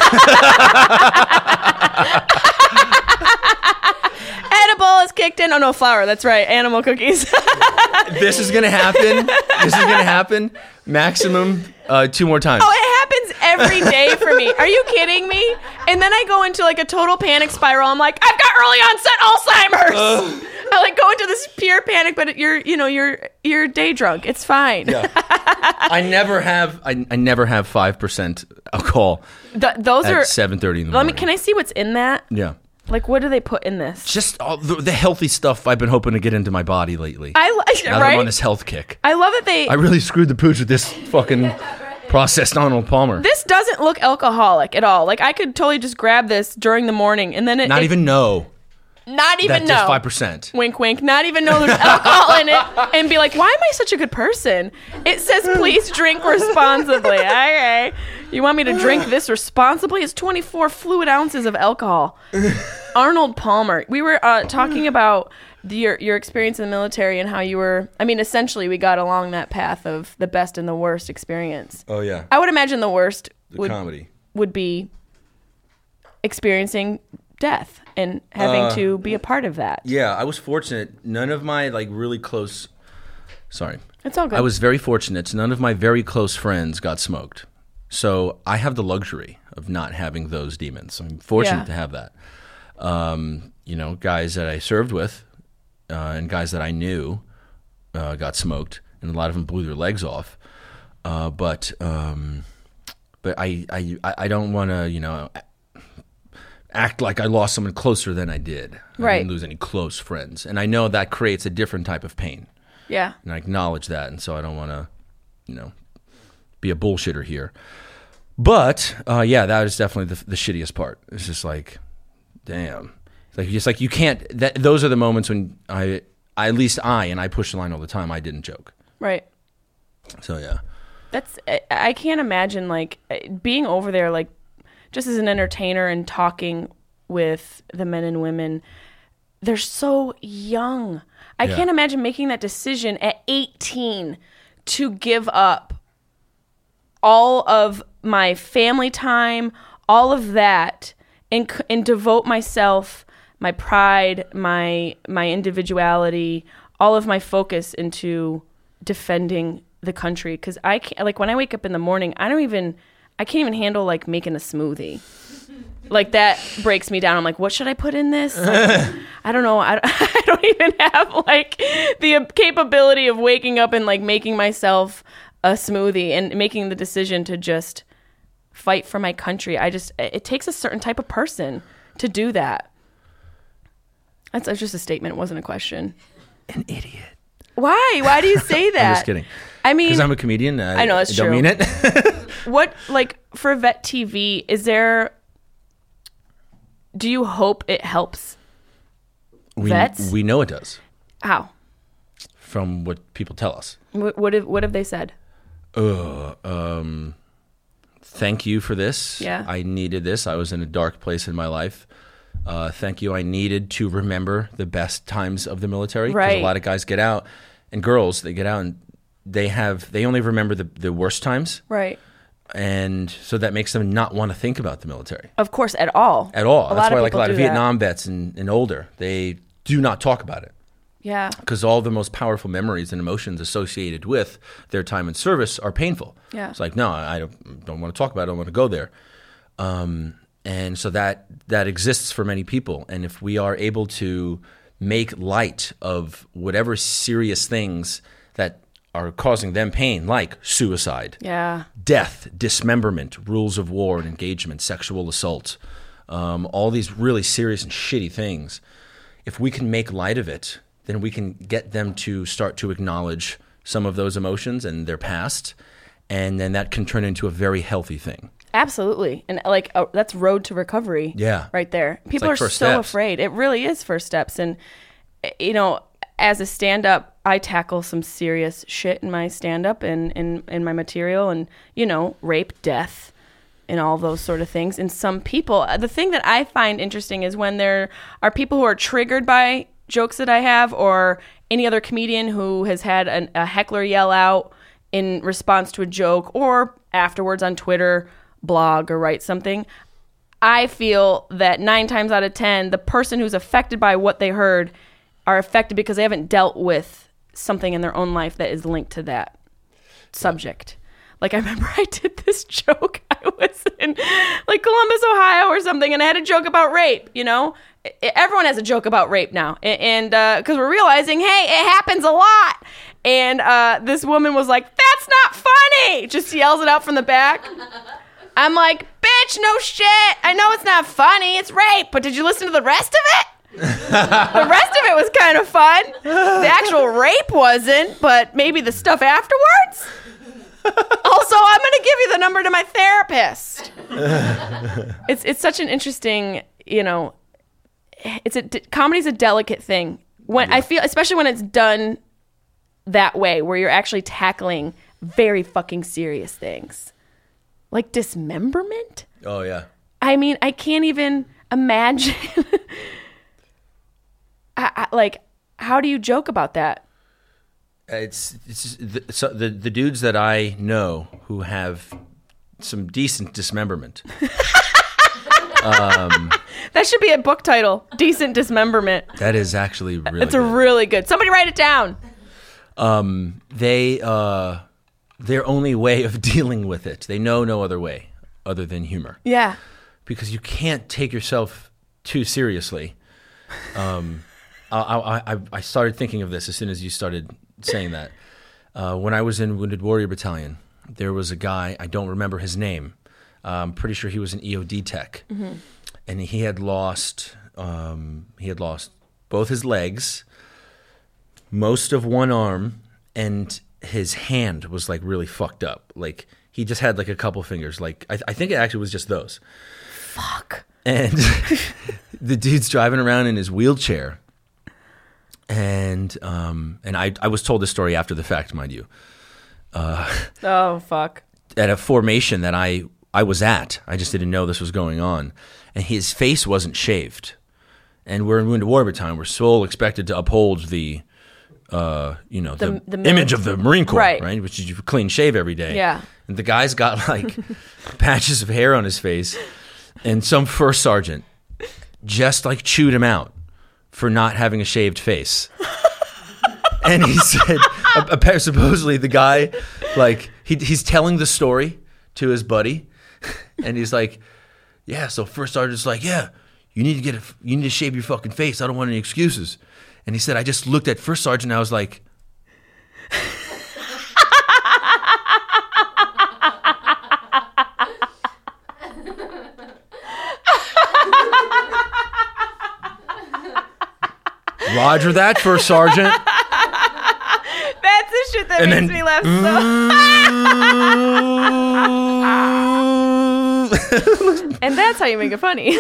Edible is kicked in. Oh no, flour. That's right. Animal cookies. This is gonna happen. This is gonna happen. Maximum uh, two more times. Oh, it happens every day for me. Are you kidding me? And then I go into like a total panic spiral. I'm like, I've got early onset Alzheimer's. I like go into this pure panic, but you're, you know, you're you're day drunk. It's fine. Yeah. I never have. I, I never have five percent alcohol Th- those at are. seven thirty in the Let me. morning. Can I see what's in that? Yeah. Like, what do they put in this? Just all the, the healthy stuff I've been hoping to get into my body lately. I like now that I'm on right. this health kick. I love that they. I really screwed the pooch with this fucking processed Arnold Palmer. This doesn't look alcoholic at all. Like I could totally just grab this during the morning and then it. Not it- even know Not even that know. just five percent. Wink, wink. Not even know there's alcohol in it, and be like, "Why am I such a good person?" It says, "Please drink responsibly." Okay, you want me to drink this responsibly? It's twenty-four fluid ounces of alcohol. Arnold Palmer. We were uh, talking about the, your your experience in the military and how you were. I mean, essentially, we got along that path of the best and the worst experience. Oh yeah. I would imagine the worst The would comedy. would be experiencing death and having Uh, to be a part of that. Yeah, I was fortunate. None of my like really close. Sorry. It's all good. I was very fortunate. None of my very close friends got smoked. So I have the luxury of not having those demons. I'm fortunate Yeah. to have that. Um, you know, guys that I served with uh, and guys that I knew uh, got smoked, and a lot of them blew their legs off. Uh, but um, but I, I, I don't want to, you know, act like I lost someone closer than I did. I Right. didn't lose any close friends. And I know that creates a different type of pain. Yeah. And I acknowledge that, and so I don't want to, you know, be a bullshitter here. But uh, yeah, that is definitely the, the shittiest part. It's just like, damn, it's like just like you can't. That, those are the moments when I, I, at least I, and I push the line all the time. I didn't joke. Right. So yeah, That's I, I can't imagine like being over there like just as an entertainer and talking with the men and women. They're so young. I Yeah. can't imagine making that decision at eighteen to give up all of my family time, all of that, and c- and devote myself, my pride, my my individuality, all of my focus into defending the country. Because I can't, like when I wake up in the morning, I don't even I can't even handle like making a smoothie. Like that breaks me down. I'm like, what should I put in this? Like, I don't know. I, I don't even have like the capability of waking up and like making myself a smoothie and making the decision to just fight for my country. I just, it takes a certain type of person to do that. That's, that's just a statement. It wasn't a question. An idiot. Why? Why do you say that? I'm just kidding. I mean, because I'm a comedian. I, I know that's I don't true. mean it. What, like, for Vet T V, is there, do you hope it helps we, vets? We know it does. How? From what people tell us. What, what have What have they said? Uh, um, thank you for this. Yeah. I needed this. I was in a dark place in my life. Uh, thank you. I needed to remember the best times of the military. 'Cause Right. a lot of guys get out, and girls, they get out and they have they only remember the, the worst times. Right. And so that makes them not want to think about the military. Of course, at all. At all. A That's lot of why like a people lot of do that. Vietnam vets and, and older, they do not talk about it. Yeah. Because all the most powerful memories and emotions associated with their time in service are painful. Yeah. It's like, no, I don't, don't want to talk about it. I don't want to go there. Um, and so that that exists for many people. And if we are able to make light of whatever serious things that are causing them pain, like suicide, Yeah. death, dismemberment, rules of war and engagement, sexual assault, um, all these really serious and shitty things, if we can make light of it, then we can get them to start to acknowledge some of those emotions and their past, and then that can turn into a very healthy thing. Absolutely. And like uh, that's road to recovery. Yeah. Right there. People like are so first steps. afraid. It really is first steps. And, you know, as a stand-up, I tackle some serious shit in my stand-up and in, in my material and, you know, rape, death, and all those sort of things. And some people, the thing that I find interesting is when there are people who are triggered by jokes that I have, or any other comedian who has had an, a heckler yell out in response to a joke, or afterwards on Twitter, blog, or write something. I feel that nine times out of ten, the person who's affected by what they heard are affected because they haven't dealt with something in their own life that is linked to that subject. Like, I remember I did this joke. I was in, like, Columbus, Ohio or something, and I had a joke about rape, you know? I- Everyone has a joke about rape now. A- And because uh, we're realizing, hey, it happens a lot. And uh, this woman was like, that's not funny. Just yells it out from the back. I'm like, bitch, no shit. I know it's not funny. It's rape. But did you listen to the rest of it? The rest of it was kind of fun. The actual rape wasn't, but maybe the stuff afterwards. Also, I'm going to give you the number to my therapist. It's it's such an interesting, you know, it's a comedy's a delicate thing. When yeah. I feel, especially when it's done that way, where you're actually tackling very fucking serious things, like dismemberment. Oh yeah. I mean, I can't even imagine. I, I, like, how do you joke about that? It's, it's the, so the the dudes that I know who have some decent dismemberment. um, that should be a book title: "Decent Dismemberment." That is actually really. It's a good. really good. Somebody write it down. Um, they uh, their only way of dealing with it. They know no other way other than humor. Yeah. Because you can't take yourself too seriously. Um, I, I, I started thinking of this as soon as you started saying that. Uh, when I was in Wounded Warrior Battalion, there was a guy, I don't remember his name. I'm pretty sure he was an E O D tech. Mm-hmm. And he had lost, um, he had lost both his legs, most of one arm, and his hand was like really fucked up. Like he just had like a couple fingers. Like I, I think it actually was just those. Fuck. And the dude's driving around in his wheelchair. And um, and I, I was told this story after the fact, mind you. Uh, oh, fuck. At a formation that I, I was at. I just didn't know this was going on. And his face wasn't shaved. And we're in Wounded Warrior Battalion. We're so expected to uphold the, uh, you know, the, The- the image of the Marine Corps, Right. right? Which is you clean shave every day. Yeah. And the guy's got like patches of hair on his face. And some first sergeant just like chewed him out for not having a shaved face. And he said, uh, supposedly the guy, like, he, he's telling the story to his buddy. And he's like, yeah, so first sergeant's like, yeah, you need to get a, you need to shave your fucking face. I don't want any excuses. And he said, I just looked at first sergeant and I was like, Roger that, First Sergeant. That's the shit that And makes then- me laugh so. And that's how you make it funny.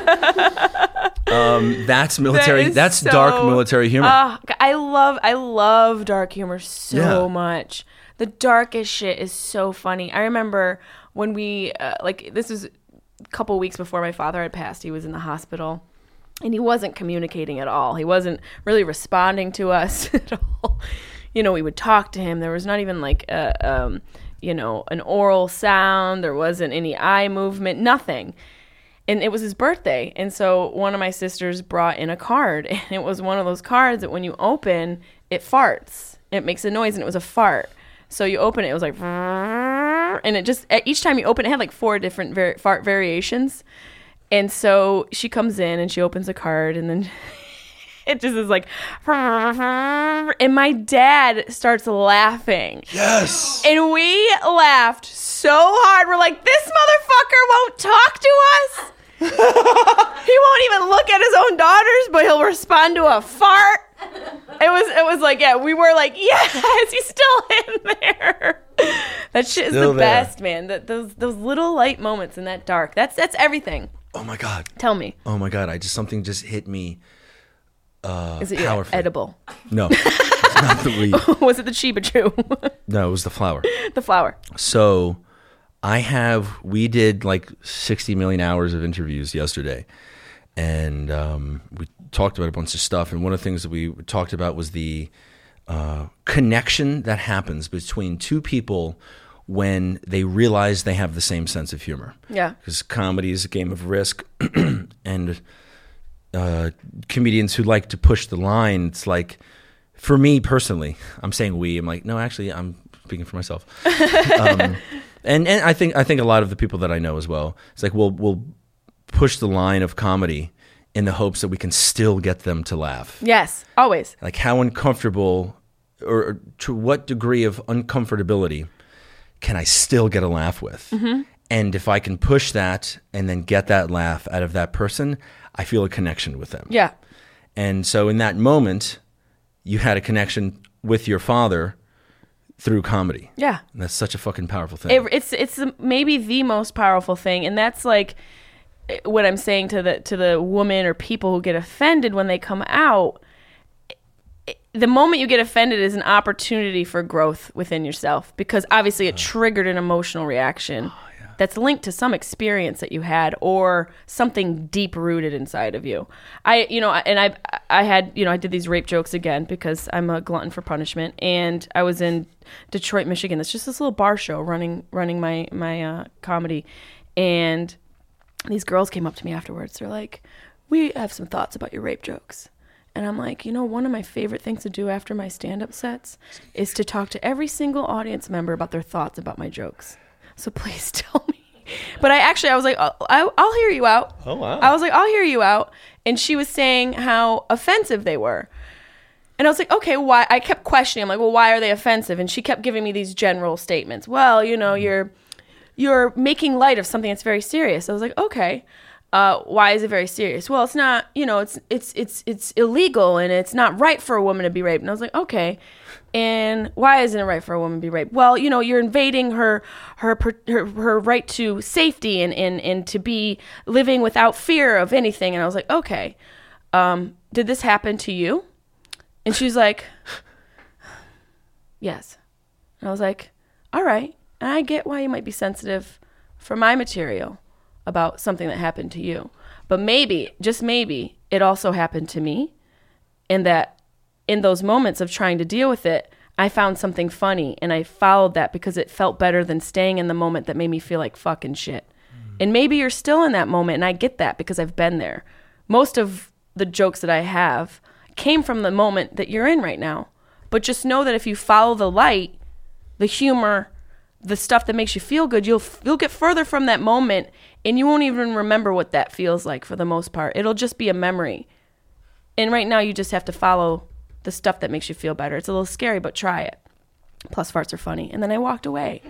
Um, that's military. That is that's so- dark military humor. Uh, I love, I love dark humor so Yeah. much. The darkest shit is so funny. I remember when we, uh, like, this was a couple weeks before my father had passed. He was in the hospital, and he wasn't communicating at all. He wasn't really responding to us at all. You know, we would talk to him. There was not even like a, um, you know, an oral sound. There wasn't any eye movement, nothing. And it was his birthday. And so one of my sisters brought in a card. And it was one of those cards that when you open, it farts. It makes a noise, and it was a fart. So you open it, it was like, and it just, each time you open it, it had like four different var- fart variations. And so she comes in and she opens a card, and then it just is like, and my dad starts laughing. Yes. And we laughed so hard. We're like, this motherfucker won't talk to us. He won't even look at his own daughters, but he'll respond to a fart. It was, it was like, yeah, we were like, yes, he's still in there. That shit is Still the there. best, man. That those those little light moments in that dark. That's that's everything. Oh my God. Tell me, Oh my God. I just something just hit me. Uh, is it powerfully. edible? No, it's not the weed. Was it the Chiba Chew? No, it was the flower. The flower. So I have, we did like sixty million hours of interviews yesterday. And um, we talked about a bunch of stuff. And one of the things that we talked about was the uh, connection that happens between two people when they realize they have the same sense of humor. Yeah. Because comedy is a game of risk. And uh, comedians who like to push the line, it's like, for me personally, I'm saying we, I'm like, no, actually, I'm speaking for myself. um, and and I think I think a lot of the people that I know as well, it's like we'll we'll push the line of comedy in the hopes that we can still get them to laugh. Yes, always. Like how uncomfortable, or, or to what degree of uncomfortability can I still get a laugh with? Mm-hmm. And if I can push that and then get that laugh out of that person, I feel a connection with them. Yeah. And so in that moment, you had a connection with your father through comedy. Yeah. And that's such a fucking powerful thing. It, it's it's maybe the most powerful thing, and that's like what I'm saying to the to the woman or people who get offended when they come out. The moment you get offended is an opportunity for growth within yourself, because obviously it triggered an emotional reaction that's linked to some experience that you had or something deep rooted inside of you. I, you know, and I, I had, you know, I did these rape jokes again because I'm a glutton for punishment, and I was in Detroit, Michigan. It's just this little bar show running, running my my uh, comedy, and these girls came up to me afterwards. They're like, "We have some thoughts about your rape jokes." And I'm like, you know, one of my favorite things to do after my stand-up sets is to talk to every single audience member about their thoughts about my jokes. So please tell me. But I actually, I was like, I'll, I'll hear you out. Oh, wow. I was like, I'll hear you out. And she was saying how offensive they were. And I was like, okay, why? I kept questioning. I'm like, well, why are they offensive? And she kept giving me these general statements. Well, you know, you're you're making light of something that's very serious. I was like, okay. Uh, why is it very serious? Well, it's not, you know, it's it's it's it's illegal, and it's not right for a woman to be raped. And I was like, okay. And why isn't it right for a woman to be raped? Well, you know, you're invading her her her, her right to safety and, and, and to be living without fear of anything. And I was like, okay, um, did this happen to you? And she's like, yes. And I was like, all right. And I get why you might be sensitive for my material about something that happened to you. But maybe, just maybe, it also happened to me, and that in those moments of trying to deal with it, I found something funny, and I followed that because it felt better than staying in the moment that made me feel like fucking shit. Mm. And maybe you're still in that moment, and I get that because I've been there. Most of the jokes that I have came from the moment that you're in right now. But just know that if you follow the light, the humor, the stuff that makes you feel good, you'll you'll get further from that moment, and you won't even remember what that feels like for the most part. It'll just be a memory. And right now you just have to follow the stuff that makes you feel better. It's a little scary, but try it. Plus farts are funny. And then I walked away.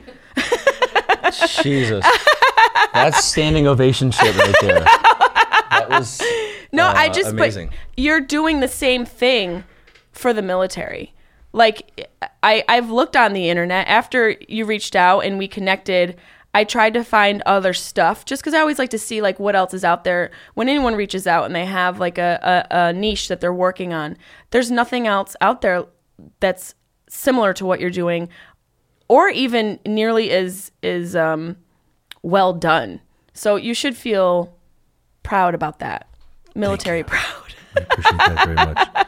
Jesus. That's standing ovation shit right there. That was No, uh, I just, amazing. but you're doing the same thing for the military. Like, I, I've looked on the internet after you reached out and we connected. I tried to find other stuff just because I always like to see like what else is out there. When anyone reaches out and they have like a, a, a niche that they're working on, there's nothing else out there that's similar to what you're doing or even nearly as, as um, well done. So you should feel proud about that. Military proud. I appreciate that very much.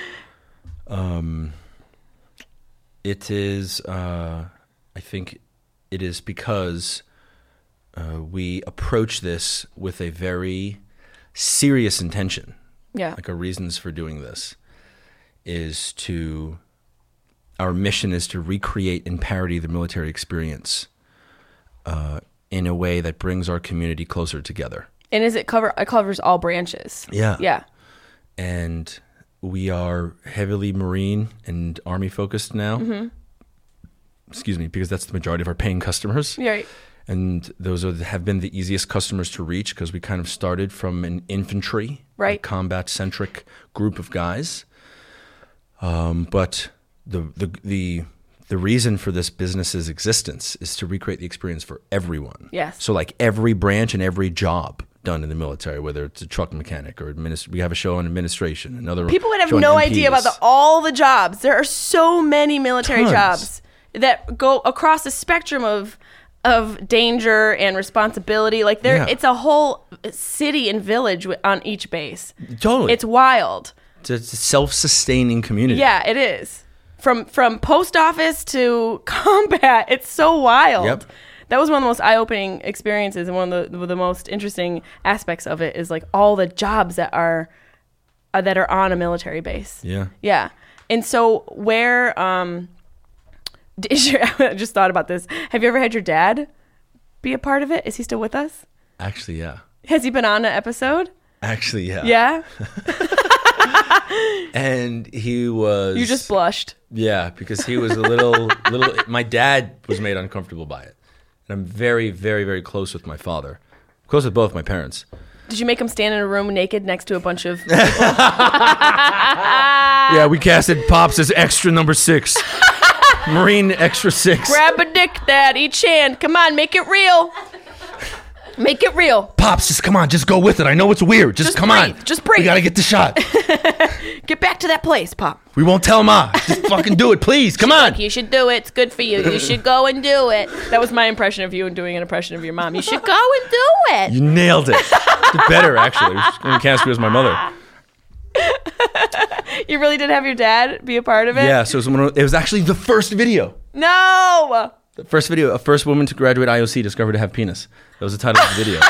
Um, it is, uh, I think it is because uh, we approach this with a very serious intention. Yeah. Like our reasons for doing this is to, our mission is to recreate and parody the military experience uh, in a way that brings our community closer together. And is it cover? It covers all branches. Yeah. Yeah. And we are heavily Marine and Army focused now. Mm-hmm. Excuse me, because that's the majority of our paying customers. Right. And those are have been the easiest customers to reach because we kind of started from an infantry, right, combat-centric group of guys. Um, but the the the the reason for this business's existence is to recreate the experience for everyone. Yes. So like every branch and every job done in the military, whether it's a truck mechanic or administ- we have a show on administration, another people would have show on no M Ps. idea about the, all the jobs. There are so many military Tons. jobs that go across the spectrum of of danger and responsibility. Like there, Yeah. it's a whole city and village wi- on each base. Totally. It's wild. It's a, it's a self-sustaining community. Yeah, it is. From from post office to combat, it's so wild. Yep. That was one of the most eye-opening experiences, and one of the, the most interesting aspects of it is like all the jobs that are uh, that are on a military base. Yeah. Yeah. And so where um did you, I just thought about this. Have you ever had your dad be a part of it? Is he still with us? Actually, yeah. Has he been on an episode? Actually, yeah. Yeah. And he was. You just blushed. Yeah, because he was a little, little. My dad was made uncomfortable by it, and I'm very, very, very close with my father. Close with both my parents. Did you make him stand in a room naked next to a bunch of people? Yeah, we casted Pops as extra number six, Marine extra six. Grab a dick, Dad. Each hand. Come on, make it real. Make it real. Pops, just come on, just go with it. I know it's weird. Just, Just come breathe. on. Just breathe. We gotta get the shot. Get back to that place, Pop. We won't tell Ma. Just fucking do it, please. Come on. You should do it. It's good for you. You should go and do it. That was my impression of you and doing an impression of your mom. You should go and do it. You nailed it. It's better, actually. We should gonna cast you as my mother. You really did have your dad be a part of it? Yeah, so it was, one of, it was actually the first video. No. The first video, a first woman to graduate I O C discovered to have penis. That was the title of the video.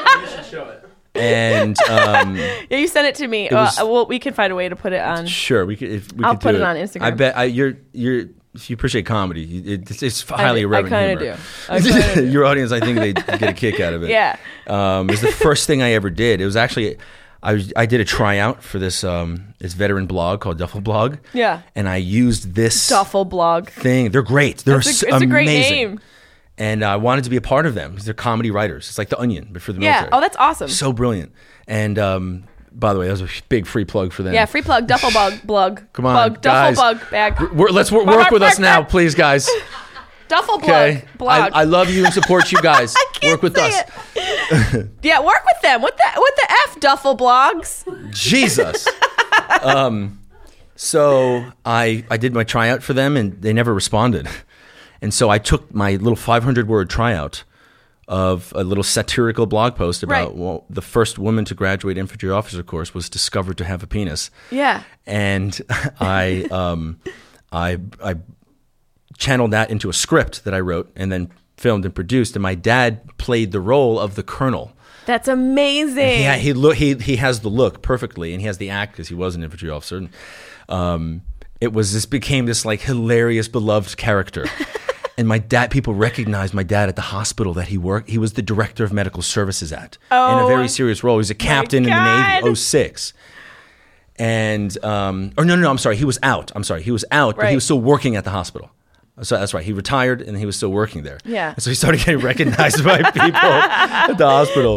And um, Yeah, you sent it to me. was- uh, well, we can find a way to put it on. sure, we could. If we I'll could put do it on Instagram. I bet I, you're you're. If you appreciate comedy, you- it, it's, it's highly I irreverent kinda humor. do. I kinda do. Your audience, I think they get a kick out of it. Yeah. Um, it was the first thing I ever did. It was actually, I was, I did a tryout for this um, this veteran blog called Duffel Blog. Yeah. And I used this Duffel blog. thing. They're great. They're It's a- s- it's a great amazing. name. And I wanted to be a part of them because they're comedy writers. It's like The Onion, but for the Yeah. military. Oh, that's awesome. So brilliant. And um, by the way, that was a big free plug for them. Yeah, free plug. Duffel bug. Blug. Come on, Bug. Duffel guys. bug bag. We're, let's wor- Bark, work with bark, us now, bark. please, guys. Duffel blog. Okay. I, Blog. I love you and support you guys. I can't Work with say us. it. Yeah, work with them. What the what the F Duffel blogs? Jesus. um, so I I did my tryout for them and they never responded. And so I took my little five hundred word tryout of a little satirical blog post about Right. well, the first woman to graduate infantry officer course was discovered to have a penis. Yeah. And I um, I I channeled that into a script that I wrote and then filmed and produced. And my dad played the role of the colonel. That's amazing. Yeah, he look he he has the look perfectly, and he has the act because he was an infantry officer. And, um, it was this became this like hilarious, beloved character. And my dad, people recognized my dad at the hospital that he worked. He was the director of medical services at in a Oh, very serious role. He was a captain in the God. Navy, oh six. And um, or no, no, no, I'm sorry, he was out. I'm sorry, he was out, but he Right. was still working at the hospital. So that's right. He retired and he was still working there. Yeah. And so he started getting recognized by people at the hospital.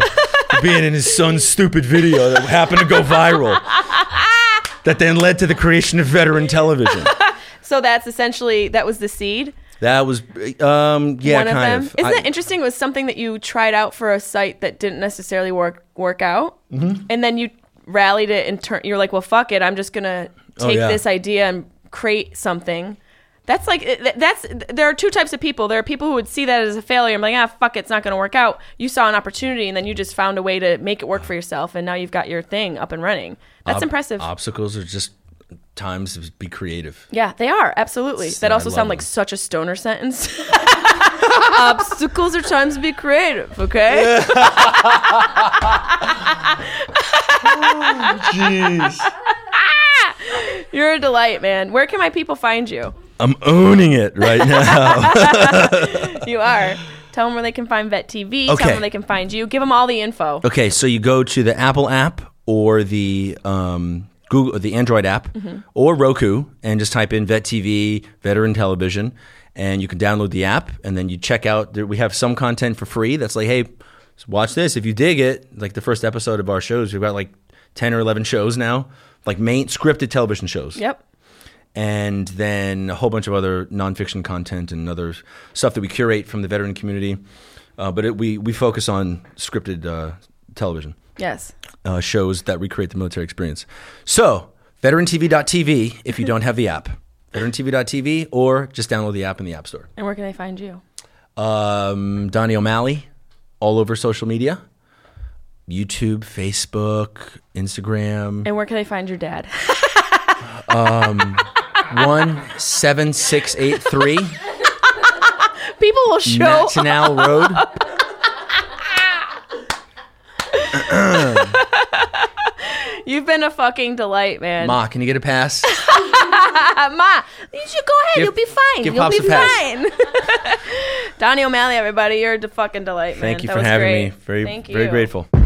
for being in his son's stupid video that happened to go viral. That then led to the creation of veteran television. So that's essentially, that was the seed? That was, um, yeah, One of kind them. of. Isn't I- that interesting? It was something that you tried out for a site that didn't necessarily work work out. Mm-hmm. And then you rallied it and turn, you're like, well, fuck it. I'm just going to take Oh, yeah. this idea and create something. That's like, that's, there are two types of people. There are people who would see that as a failure and be like, ah, fuck it, it's not going to work out. You saw an opportunity and then you just found a way to make it work for yourself. And now you've got your thing up and running. That's ob- impressive. Obstacles are just times to be creative. Yeah, they are. Absolutely. So That I also love sounds like them. such a stoner sentence. Obstacles are times to be creative, okay? Jeez. You're a delight, man. Where can my people find you? I'm owning it right now. You are. Tell them where they can find Vet T V. Okay. Tell them where they can find you. Give them all the info. Okay, so you go to the Apple app or the um, Google, the Android app, Mm-hmm. or Roku, and just type in Vet T V, Veteran Television, and you can download the app. And then you check out. There, we have some content for free. That's like, hey, watch this if you dig it. Like the first episode of our shows, we've got like ten or eleven shows now, like main scripted television shows. Yep. And then a whole bunch of other nonfiction content and other stuff that we curate from the veteran community. Uh, but it, we we focus on scripted uh, television Yes. uh, shows that recreate the military experience. So, veteran T V dot T V if you don't have the app. veteran T V dot T V, or just download the app in the App Store. And where can they find you? Um, Donnie O'Malley, all over social media. YouTube, Facebook, Instagram. And where can they find your dad? one seven six eight three People will show. National Road. You've been a fucking delight, man. Ma, can you get a pass? Uh, Ma, you should go ahead. Give- You'll be fine. give You'll Pops be a pass. fine. Donnie O'Malley, everybody. You're a fucking delight, man. Thank you That for was having great. me. Very, Thank very you. grateful.